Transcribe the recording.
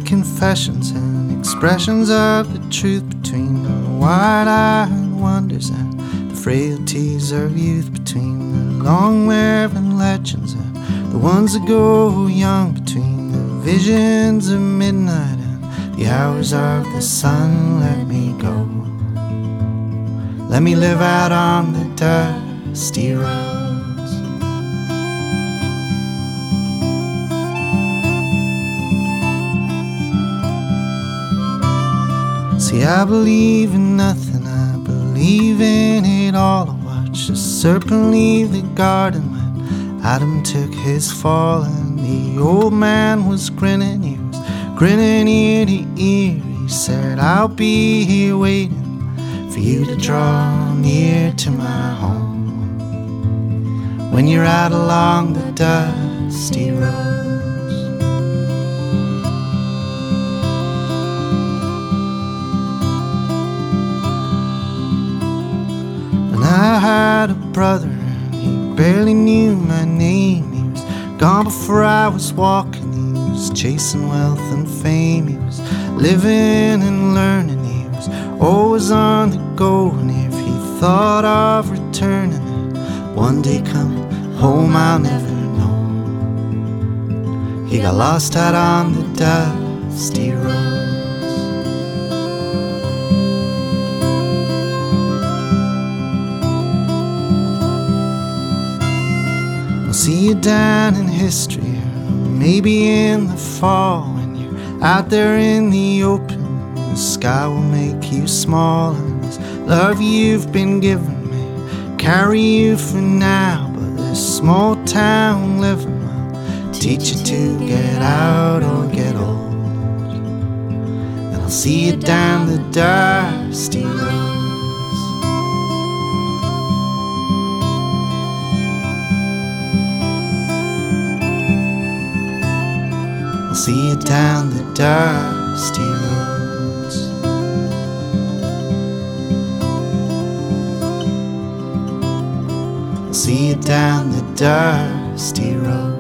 confessions and expressions of the truth between the wide-eyed wonders and the frailties of youth, between the long-wearing legends and the ones that go young, between the visions of midnight and the hours of the sun. Let me go. Let me live out on the dusty roads. See, I believe in nothing, I believe in it all. I watched the serpent leave the garden when Adam took his fall, and the old man was grinning, he was grinning ear to ear. He said, I'll be here waiting for you to draw near to my home when you're out along the dusty roads. I had a brother and he barely knew my name. He was gone before I was walking. He was chasing wealth and fame. He was living and learning. He was always on the go, and if he thought of returning and one day coming home, I'll never know. He got lost out on the dusty road. I'll see you down in history, or maybe in the fall, when you're out there in the open. The sky will make you small, and this love you've been giving me carry you for now. But this small town living will teach you to get out or get old. And I'll see you down the dusty road. I'll see you down the dusty roads. I'll see you down the dusty road.